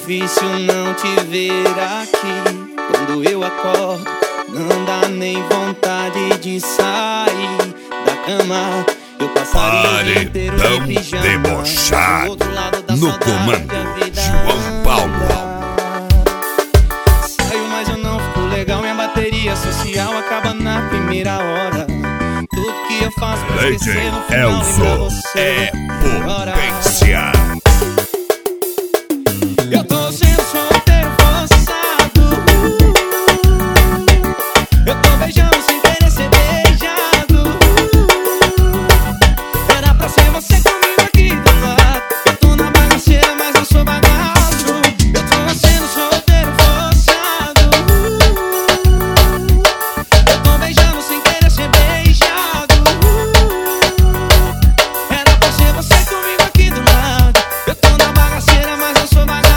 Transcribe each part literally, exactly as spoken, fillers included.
difícil não te ver aqui. Quando eu acordo, não dá nem vontade de sair da cama. Eu passaria o dia inteiro de pijama, debochado. do outro lado da No saudade comando, a vida João Paulo. Saio, mas eu não fico legal. Minha bateria social acaba na primeira hora. Tudo que eu faço pra esquecer no final lembra você. É Agora potência. eu tô sendo solteiro forçado. Eu tô beijando sem querer ser beijado. Era pra ser você comigo aqui do lado. Eu tô na bagaceira, mas eu sou bagaço. Eu tô sendo solteiro forçado. Eu tô beijando sem querer ser beijado. Era pra ser você comigo aqui do lado. Eu tô na bagaceira, mas eu sou bagaço.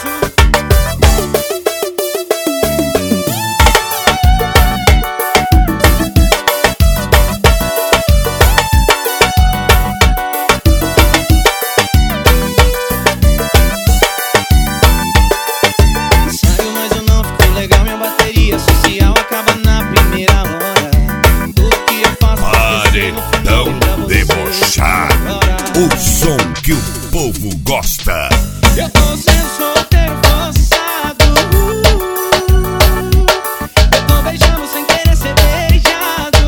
Saio, mas eu não fico legal. Minha bateria social acaba na primeira hora. Tudo que eu faço pra esquecer no final lembra Paredão você. debochado. Agora O som que o povo gosta. eu tô sendo solteiro forçado. Eu tô beijando sem querer ser beijado.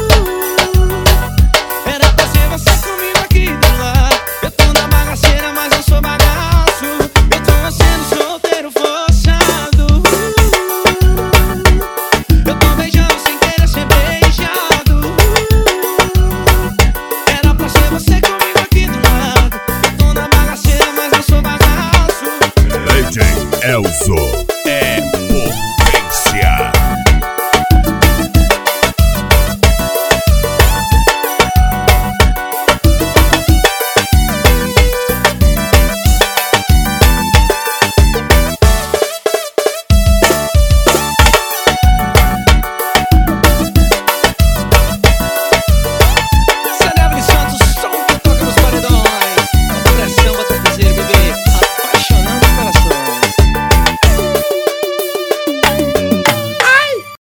Era pra ser você comigo aqui do lado. Eu tô na bagaceira, mas eu sou bagaço. Eu tô sendo solteiro forçado. Eu tô beijando sem querer ser beijado. Era pra ser você comigo aqui do lado. Eu tô na bagaceira, mas eu sou bagaço. D J Elzo.